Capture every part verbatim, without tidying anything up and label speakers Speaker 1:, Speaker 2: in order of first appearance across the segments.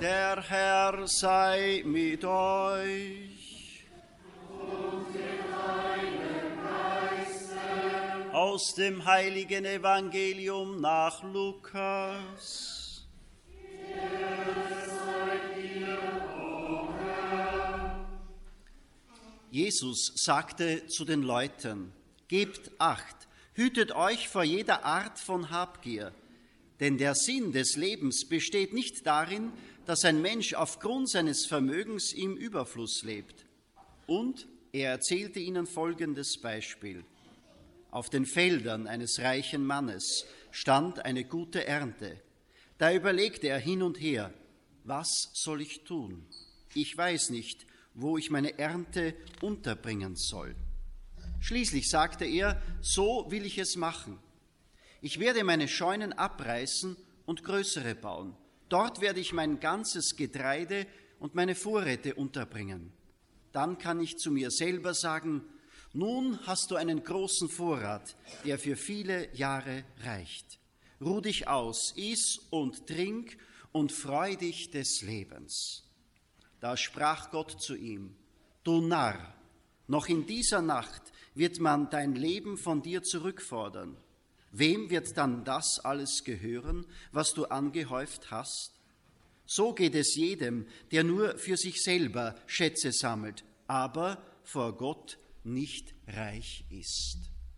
Speaker 1: Der Herr sei mit euch.
Speaker 2: Und mit deinem Geiste.
Speaker 1: Aus dem heiligen Evangelium nach Lukas.
Speaker 2: Ehre sei dir, o Herr.
Speaker 1: Jesus sagte zu den Leuten: Gebt Acht, hütet euch vor jeder Art von Habgier, denn der Sinn des Lebens besteht nicht darin, dass ein Mensch aufgrund seines Vermögens im Überfluss lebt. Und er erzählte ihnen folgendes Beispiel. Auf den Feldern eines reichen Mannes stand eine gute Ernte. Da überlegte er hin und her: Was soll ich tun? Ich weiß nicht, wo ich meine Ernte unterbringen soll. Schließlich sagte er: So will ich es machen. Ich werde meine Scheunen abreißen und größere bauen. Dort werde ich mein ganzes Getreide und meine Vorräte unterbringen. Dann kann ich zu mir selber sagen: Nun hast du einen großen Vorrat, der für viele Jahre reicht. Ruh dich aus, iss und trink und freu dich des Lebens. Da sprach Gott zu ihm: Du Narr, noch in dieser Nacht wird man dein Leben von dir zurückfordern. Wem wird dann das alles gehören, was du angehäuft hast? So geht es jedem, der nur für sich selber Schätze sammelt, aber vor Gott nicht reich ist.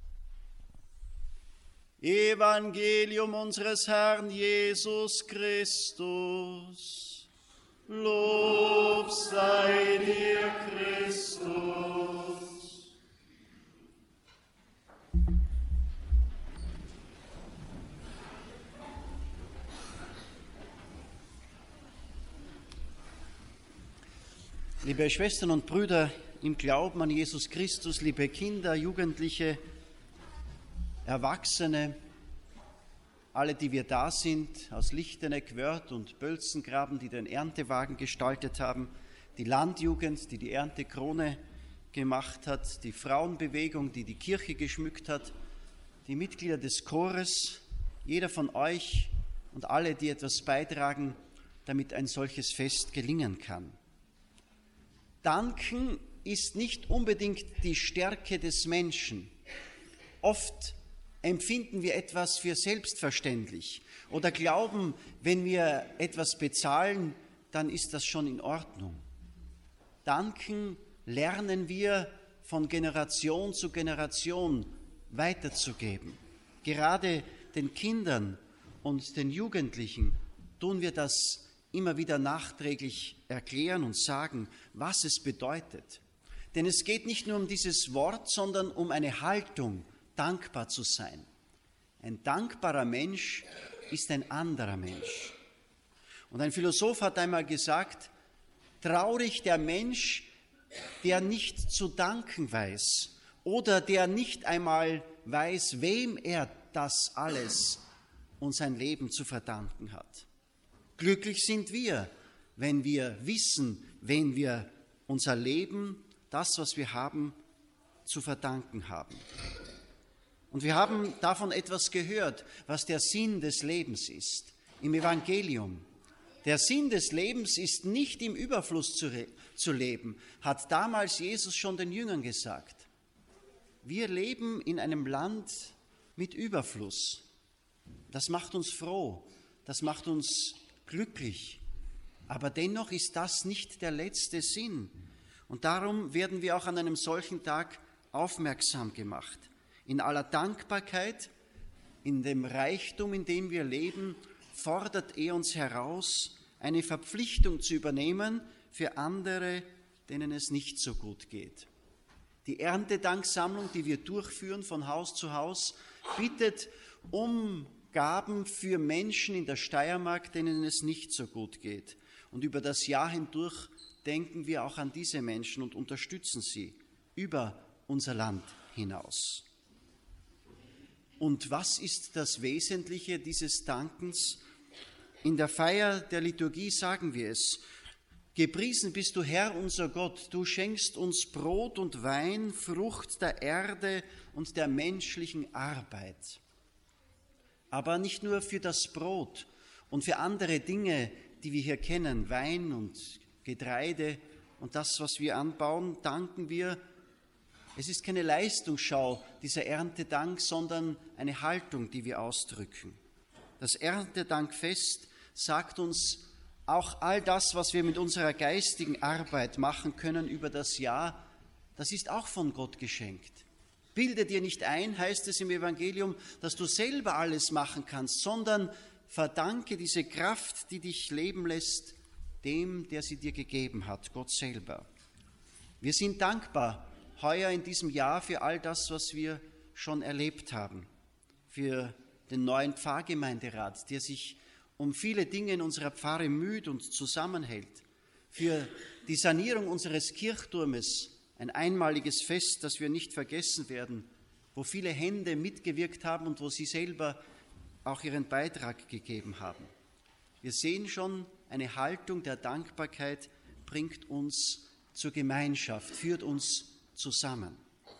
Speaker 1: Evangelium unseres Herrn Jesus Christus. Lob sei dir, Christus. Liebe Schwestern und Brüder im Glauben an Jesus Christus, liebe Kinder, Jugendliche, Erwachsene, alle, die wir da sind, aus Lichteneck, Wörth und Bölzengraben, die den Erntewagen gestaltet haben, die Landjugend, die die Erntekrone gemacht hat, die Frauenbewegung, die die Kirche geschmückt hat, die Mitglieder des Chores, jeder von euch und alle, die etwas beitragen, damit ein solches Fest gelingen kann. Danken ist nicht unbedingt die Stärke des Menschen. Oft empfinden wir etwas für selbstverständlich oder glauben, wenn wir etwas bezahlen, dann ist das schon in Ordnung. Danken lernen wir von Generation zu Generation weiterzugeben. Gerade den Kindern und den Jugendlichen tun wir das immer wieder nachträglich erklären und sagen, was es bedeutet. Denn es geht nicht nur um dieses Wort, sondern um eine Haltung, dankbar zu sein. Ein dankbarer Mensch ist ein anderer Mensch. Und ein Philosoph hat einmal gesagt, traurig der Mensch, der nicht zu danken weiß oder der nicht einmal weiß, wem er das alles und sein Leben zu verdanken hat. Glücklich sind wir, wenn wir wissen, wen wir unser Leben, das, was wir haben, zu verdanken haben. Und wir haben davon etwas gehört, was der Sinn des Lebens ist, im Evangelium. Der Sinn des Lebens ist nicht im Überfluss zu, re- zu leben, hat damals Jesus schon den Jüngern gesagt. Wir leben in einem Land mit Überfluss. Das macht uns froh, das macht uns glücklich. Aber dennoch ist das nicht der letzte Sinn. Und darum werden wir auch an einem solchen Tag aufmerksam gemacht. In aller Dankbarkeit, in dem Reichtum, in dem wir leben, fordert er uns heraus, eine Verpflichtung zu übernehmen für andere, denen es nicht so gut geht. Die Erntedanksammlung, die wir durchführen von Haus zu Haus, bittet um Gaben für Menschen in der Steiermark, denen es nicht so gut geht. Und über das Jahr hindurch denken wir auch an diese Menschen und unterstützen sie über unser Land hinaus. Und was ist das Wesentliche dieses Dankens? In der Feier der Liturgie sagen wir es: Gepriesen bist du, Herr, unser Gott, du schenkst uns Brot und Wein, Frucht der Erde und der menschlichen Arbeit. Aber nicht nur für das Brot und für andere Dinge, die wir hier kennen, Wein und Getreide und das, was wir anbauen, danken wir. Es ist keine Leistungsschau, dieser Erntedank, sondern eine Haltung, die wir ausdrücken. Das Erntedankfest sagt uns, auch all das, was wir mit unserer geistigen Arbeit machen können über das Jahr, das ist auch von Gott geschenkt. Bilde dir nicht ein, heißt es im Evangelium, dass du selber alles machen kannst, sondern verdanke diese Kraft, die dich leben lässt, dem, der sie dir gegeben hat, Gott selber. Wir sind dankbar heuer in diesem Jahr für all das, was wir schon erlebt haben, für den neuen Pfarrgemeinderat, der sich um viele Dinge in unserer Pfarre müht und zusammenhält, für die Sanierung unseres Kirchturmes, ein einmaliges Fest, das wir nicht vergessen werden, wo viele Hände mitgewirkt haben und wo sie selber auch ihren Beitrag gegeben haben. Wir sehen schon, eine Haltung der Dankbarkeit bringt uns zur Gemeinschaft, führt uns zusammen.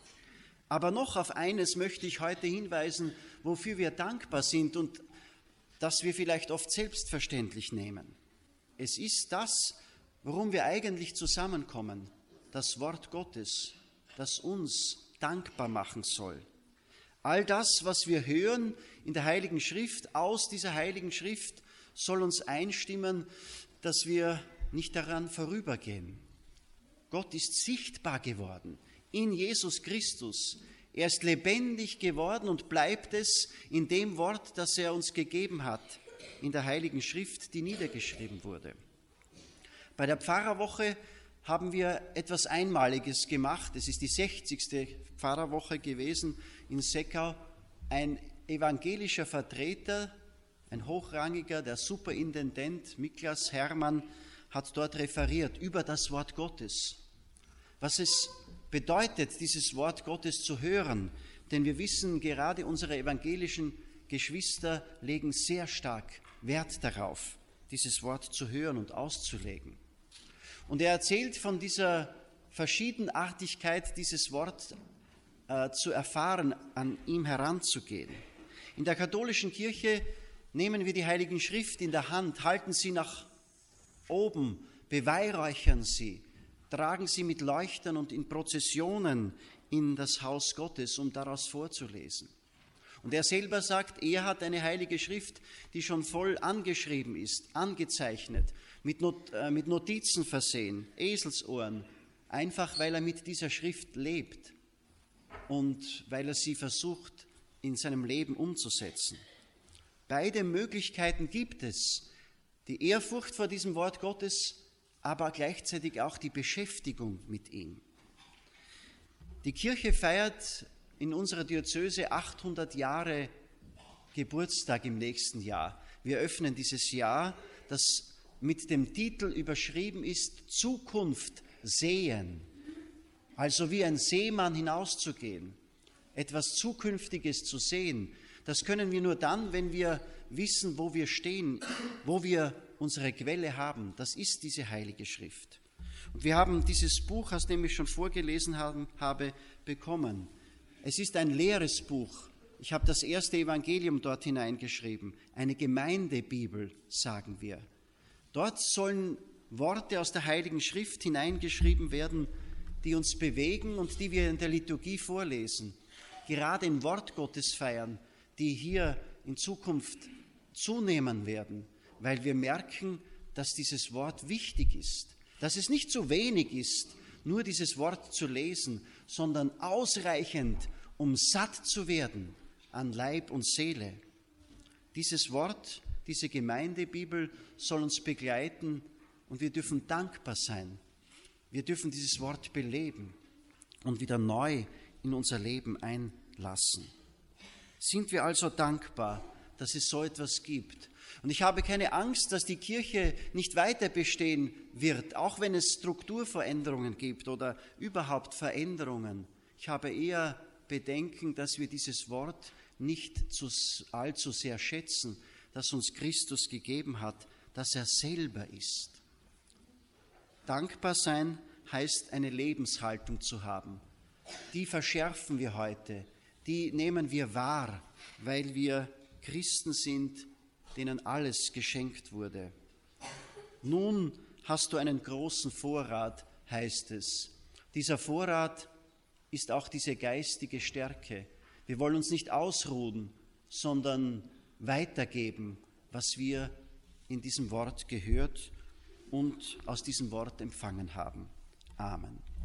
Speaker 1: Aber noch auf eines möchte ich heute hinweisen, wofür wir dankbar sind und das wir vielleicht oft selbstverständlich nehmen. Es ist das, worum wir eigentlich zusammenkommen, das Wort Gottes, das uns dankbar machen soll. All das, was wir hören in der Heiligen Schrift, aus dieser Heiligen Schrift, soll uns einstimmen, dass wir nicht daran vorübergehen. Gott ist sichtbar geworden in Jesus Christus. Er ist lebendig geworden und bleibt es in dem Wort, das er uns gegeben hat, in der Heiligen Schrift, die niedergeschrieben wurde. Bei der Pfarrerwoche haben wir etwas Einmaliges gemacht. Es ist die sechzigste Pfarrerwoche gewesen in Seckau. Ein evangelischer Vertreter, ein hochrangiger, der Superintendent Miklas Hermann, hat dort referiert über das Wort Gottes. Was es bedeutet, dieses Wort Gottes zu hören, denn wir wissen, gerade unsere evangelischen Geschwister legen sehr stark Wert darauf, dieses Wort zu hören und auszulegen. Und er erzählt von dieser Verschiedenartigkeit, dieses Wort äh, zu erfahren, an ihm heranzugehen. In der katholischen Kirche nehmen wir die Heiligen Schrift in der Hand, halten sie nach oben, beweihräuchern sie, tragen sie mit Leuchtern und in Prozessionen in das Haus Gottes, um daraus vorzulesen. Und er selber sagt, er hat eine Heilige Schrift, die schon voll angeschrieben ist, angezeichnet, mit, Not, äh, mit Notizen versehen, Eselsohren, einfach weil er mit dieser Schrift lebt und weil er sie versucht, in seinem Leben umzusetzen. Beide Möglichkeiten gibt es, die Ehrfurcht vor diesem Wort Gottes, aber gleichzeitig auch die Beschäftigung mit ihm. Die Kirche feiert in unserer Diözese achthundert Jahre Geburtstag im nächsten Jahr. Wir öffnen dieses Jahr, das mit dem Titel überschrieben ist, Zukunft sehen. Also wie ein Seemann hinauszugehen, etwas Zukünftiges zu sehen. Das können wir nur dann, wenn wir wissen, wo wir stehen, wo wir unsere Quelle haben. Das ist diese Heilige Schrift. Und wir haben dieses Buch, aus dem ich schon vorgelesen haben, habe, bekommen. Es ist ein leeres Buch. Ich habe das erste Evangelium dort hineingeschrieben. Eine Gemeindebibel, sagen wir. Dort sollen Worte aus der Heiligen Schrift hineingeschrieben werden, die uns bewegen und die wir in der Liturgie vorlesen. Gerade im Wort Gottes feiern, die hier in Zukunft zunehmen werden, weil wir merken, dass dieses Wort wichtig ist, dass es nicht zu wenig ist, nur dieses Wort zu lesen, sondern ausreichend, um satt zu werden an Leib und Seele. Dieses Wort, diese Gemeindebibel soll uns begleiten und wir dürfen dankbar sein. Wir dürfen dieses Wort beleben und wieder neu in unser Leben einlassen. Sind wir also dankbar, dass es so etwas gibt? Und ich habe keine Angst, dass die Kirche nicht weiter bestehen wird, auch wenn es Strukturveränderungen gibt oder überhaupt Veränderungen. Ich habe eher Bedenken, dass wir dieses Wort nicht zu, allzu sehr schätzen, das uns Christus gegeben hat, dass er selber ist. Dankbar sein heißt, eine Lebenshaltung zu haben. Die verschärfen wir heute, die nehmen wir wahr, weil wir Christen sind, denen alles geschenkt wurde. Nun hast du einen großen Vorrat, heißt es. Dieser Vorrat ist auch diese geistige Stärke. Wir wollen uns nicht ausruhen, sondern weitergeben, was wir in diesem Wort gehört und aus diesem Wort empfangen haben. Amen.